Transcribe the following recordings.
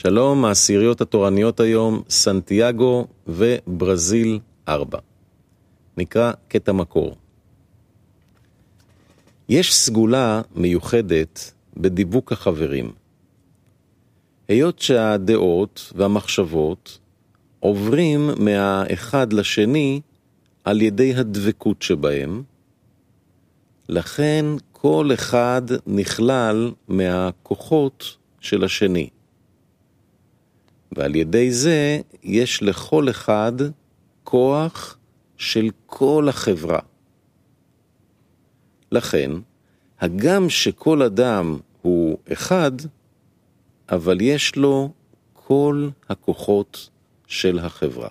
שלום, העשיריות התורניות היום, סנטיאגו וברזיל 4. נקרא קטע מקור. יש סגולה מיוחדת בדיבוק החברים. היות שהדעות והמחשבות עוברים מהאחד לשני על ידי הדבקות שבהם, לכן כל אחד נכלל מהכוחות של השני. ועל ידי זה יש לכל אחד כוח של כל החברה. לכן, הגם שכל אדם הוא אחד, אבל יש לו כל הכוחות של החברה.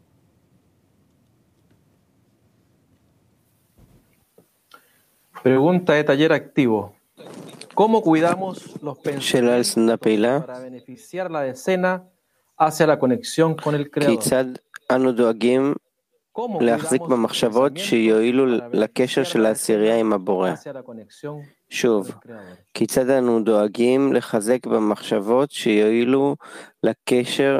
Pregunta de taller activo. ¿Cómo cuidamos los pensamientos para beneficiar la decena hacia la conexión con el Creador? כיצד אנו דואגים להחזיק במחשבות שיועילו לקשר של העשירייה עם הבורא? שוב, כיצד אנו דואגים לחזק במחשבות שיועילו לקשר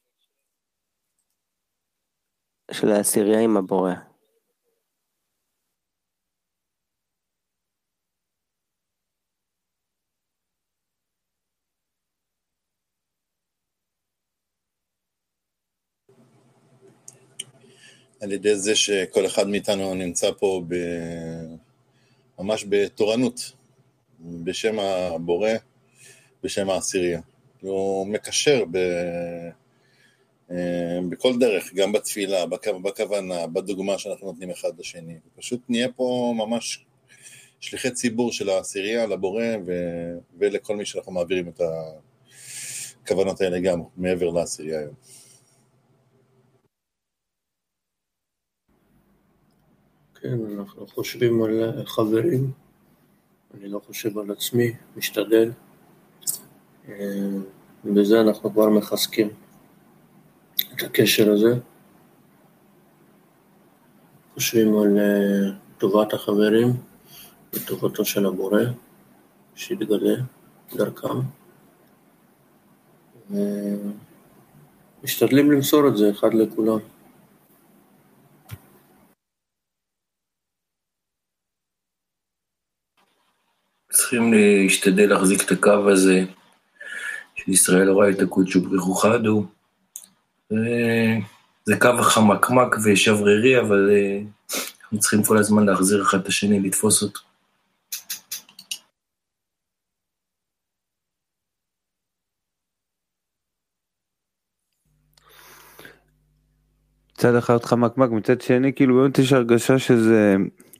של העשירייה עם הבורא? על ידי זה שכל אחד מאיתנו נמצא פה ממש בתורנות, בשם הבורא, בשם העשירייה. הוא מקשר בכל דרך, גם בתפילה, בכוונה, בדוגמה שאנחנו נותנים אחד לשני. פשוט נהיה פה ממש שליחי ציבור של העשירייה לבורא, ולכל מי שאנחנו מעבירים את הכוונות האלה גם מעבר לעשירייה היום. כן, אנחנו חושבים על חברים, אני לא חושב על עצמי, משתדל, ובזה אנחנו כבר מחזקים את הקשר הזה, חושבים על טובת החברים וטובתו של הבורא, שיתגלה דרכם, משתדלים למסור את זה אחד לכולם. צריכים להשתדל להחזיק את הקו הזה של ישראל רואה את הקודש ובריחו חדו. זה קו חמקמק ושברירי, אבל אנחנו צריכים כל הזמן להחזיר אחד את השני, לתפוס אותו. מצד אחד חמקמק, מצד שני כאילו באמת יש הרגשה שזה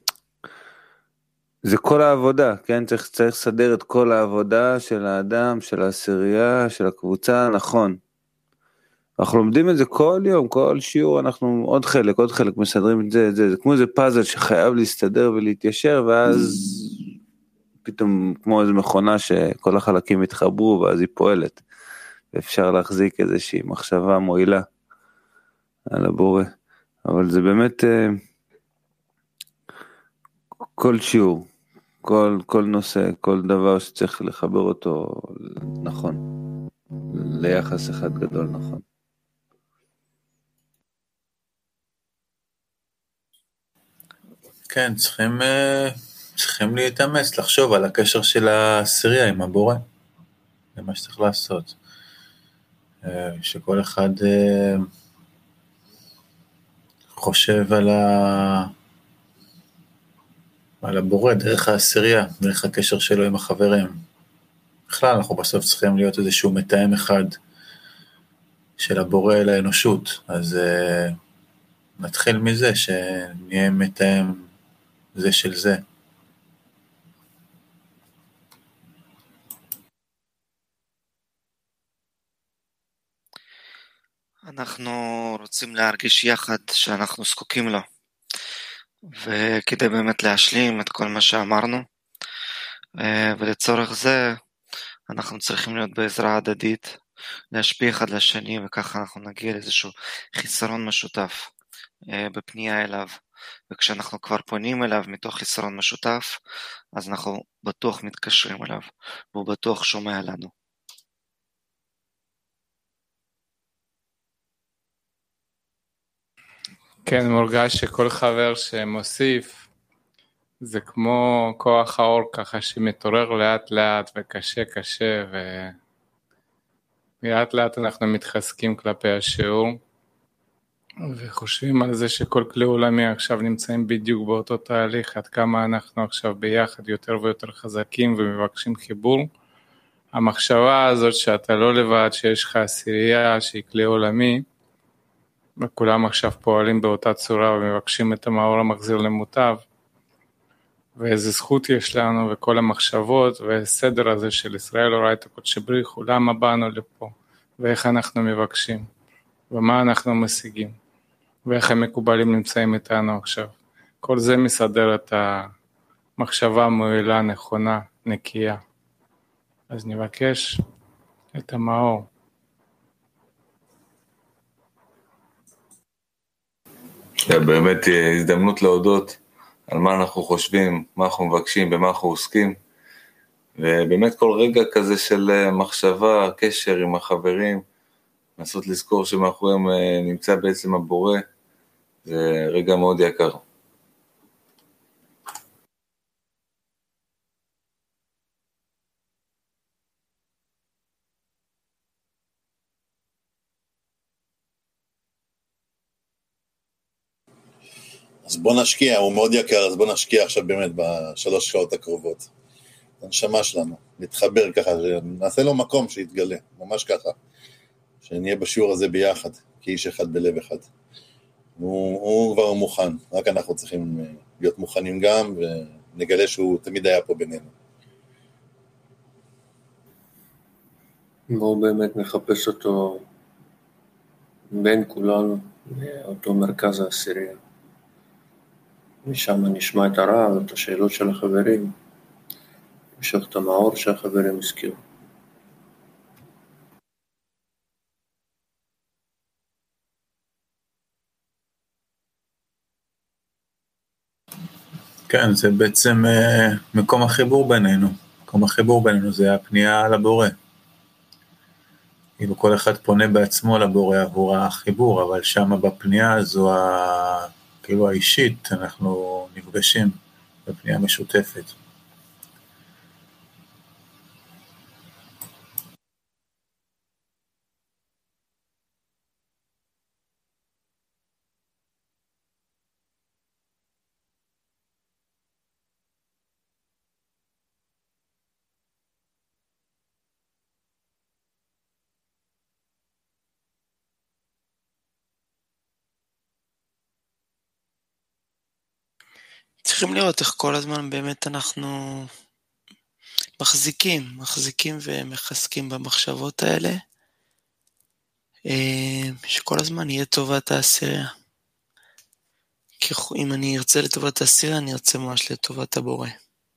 כל העבודה, כן? צריך לסדר את כל העבודה של האדם, של העשירייה, של הקבוצה, נכון. אנחנו לומדים את זה כל יום, כל שיעור, אנחנו עוד חלק מסדרים את זה, זה כמו איזה פאזל שחייב להסתדר ולהתיישר, ואז פתאום כמו איזו מכונה שכל החלקים יתחברו, ואז היא פועלת. ואפשר להחזיק איזושהי מחשבה מועילה על הבורא. אבל זה באמת כל שיעור. כל נושא, כל דבר שצריך לחבר אותו נכון, ליחס אחד גדול נכון. כן, צריכים להתאמץ, לחשוב על הקשר של העשירייה עם הבורא. זה מה שצריך לעשות. שכל אחד חושב על הבורא, דרך העשירייה, דרך הקשר שלו עם החברים. בכלל, אנחנו בסוף צריכים להיות איזשהו מתאם אחד של הבורא לאנושות. אז נתחיל מזה שנהיה מתאם זה של זה. אנחנו רוצים להרגיש יחד שאנחנו זקוקים לו. וכדי באמת להשלים את כל מה שאמרנו, ולצורך זה אנחנו צריכים להיות בעזרה הדדית, להשפיע אחד לשני, וככה אנחנו נגיע לאיזשהו חיסרון משותף בפנייה אליו, וכשאנחנו כבר פונים אליו מתוך חיסרון משותף, אז אנחנו בטוח מתקשרים אליו, והוא בטוח שומע לנו. כן, מורגש שכל חבר שמוסיף, זה כמו כוח האור ככה שמתעורר לאט לאט וקשה, ולאט לאט אנחנו מתחזקים כלפי השיעור, וחושבים על זה שכל כלי עולמי עכשיו נמצאים בדיוק באותו תהליך, עד כמה אנחנו עכשיו ביחד יותר ויותר חזקים ומבקשים חיבור. המחשבה הזאת שאתה לא לבד, שיש לך עשירייה שהיא כלי עולמי, וכולם עכשיו פועלים באותה צורה ומבקשים את המאור המחזיר למוטב, ואיזה זכות יש לנו וכל המחשבות והסדר הזה של ישראל אורייתא קודשא בריך הוא, למה באנו לפה ואיך אנחנו מבקשים ומה אנחנו משיגים ואיך המקובלים נמצאים איתנו עכשיו. כל זה מסדר את המחשבה מועילה, נכונה, נקייה. אז נבקש את המאור. באמת הזדמנות להודות על מה אנחנו חושבים, מה אנחנו מבקשים, במה אנחנו עוסקים, ובאמת כל רגע כזה של מחשבה, קשר עם החברים, לנסות לזכור שמאחוריהם נמצא בעצם הבורא, זה רגע מאוד יקר. אז בוא נשקיע, הוא מאוד יקר, אז בוא נשקיע עכשיו באמת בשלוש שעות הקרובות. הנשמה שלנו, נתחבר ככה, נעשה לו מקום שיתגלה, ממש ככה, שנהיה בשיעור הזה ביחד, כאיש אחד בלב אחד. הוא כבר מוכן, רק אנחנו צריכים להיות מוכנים גם, ונגלה שהוא תמיד היה פה בינינו. בואו באמת נחפש אותו בין כולנו, אותו מרכז העשירייה. משם נשמע את הרעב, את השאלות של החברים, נמשוך את המאור שהחברים הזכירו. כן, זה בעצם מקום החיבור בינינו. מקום החיבור בינינו זה הפנייה לבורא. כאילו כל אחד פונה בעצמו לבורא עבור החיבור, אבל שם בפנייה הזו כאילו האישית אנחנו נפגשים בפנייה משותפת. צריכים לראות איך כל הזמן באמת אנחנו מחזיקים ומחזקים במחשבות האלה, שכל הזמן יהיה טובת העשירייה. כי אם אני ארצה לטובת העשירייה, אני ארצה ממש לטובת הבורא.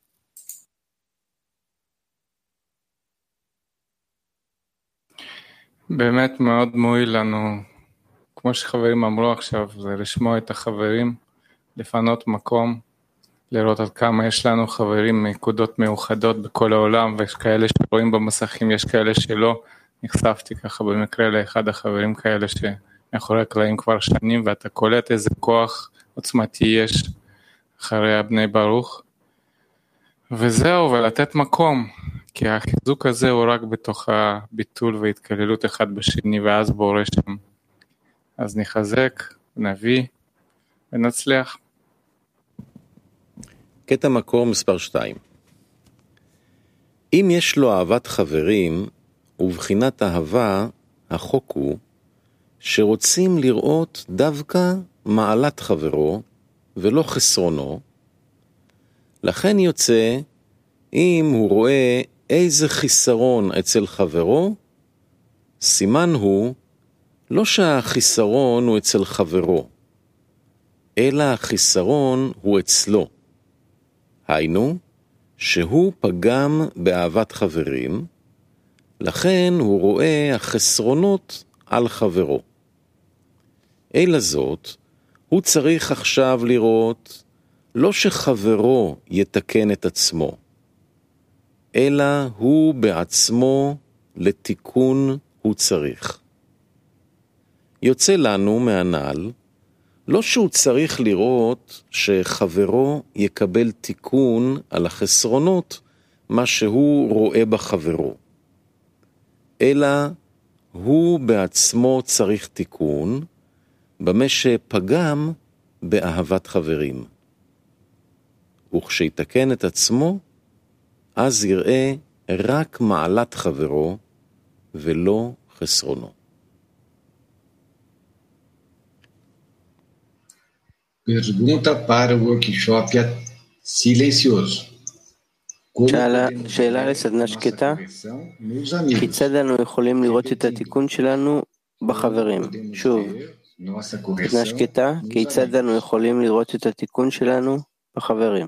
באמת מאוד מועיל לנו, כמו שחברים אמרו עכשיו, זה לשמוע את החברים, לפנות מקום, לראות עד כמה יש לנו חברים מנקודות מאוחדות בכל העולם, ויש כאלה שרואים במסכים, יש כאלה שלא. נחשפתי ככה במקרה לאחד החברים כאלה שמאחורי הקלעים כבר שנים, ואתה קולט איזה כוח עוצמתי יש אחרי הבני ברוך. וזהו, ולתת מקום, כי החיזוק הזה הוא רק בתוך הביטול והתקללות אחד בשני, ואז בורא שם. אז נחזק, נביא ונצליח. קטע מקור מספר 2. אם יש לו אהבת חברים, ובחינת אהבה, החוק הוא שרוצים לראות דווקא מעלת חברו ולא חסרונו, לכן יוצא אם הוא רואה איזה חיסרון אצל חברו, סימן הוא לא שהחיסרון הוא אצל חברו, אלא החיסרון הוא אצלו. היינו, שהוא פגם באהבת חברים, לכן הוא רואה החסרונות על חברו. אלא זאת, הוא צריך עכשיו לראות לא שחברו יתקן את עצמו, אלא הוא בעצמו לתיקון הוא צריך. יוצא לנו מהנעל, לא שהוא צריך לראות שחברו יקבל תיקון על החסרונות, מה שהוא רואה בחברו, אלא הוא בעצמו צריך תיקון, במה שפגם באהבת חברים. וכשיתקן את עצמו, אז יראה רק מעלת חברו ולא חסרונו. Pergunta para o workshop silencioso. שאלה לסדנה שקטה, כיצד אנו יכולים לראות את התיקון שלנו בחברים? שוב, סדנה שקטה, כיצד אנו יכולים לראות את התיקון שלנו בחברים?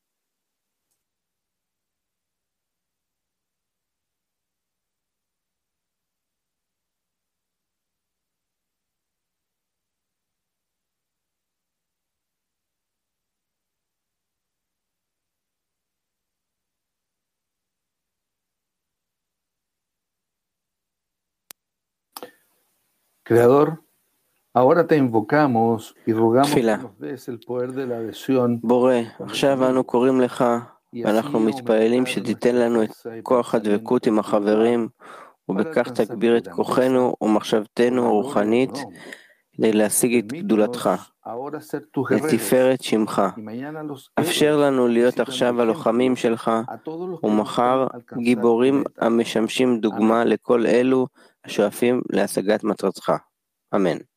Creador, ahora te invocamos y rogamos que nos des el poder de la adhesión. בורא, עכשיו אנו קוראים לך, ואנחנו מתפללים שתיתן לנו את כוח הדבקות עם החברים, ובכך תגביר את כוחנו ומחשבתנו הרוחנית, כדי להשיג את גדולתך, לתפארת שמך. אפשר לנו להיות עכשיו הלוחמים שלך, ומחר גיבורים המשמשים דוגמה לכל אלו השואפים להשגת מטרתך. אמן.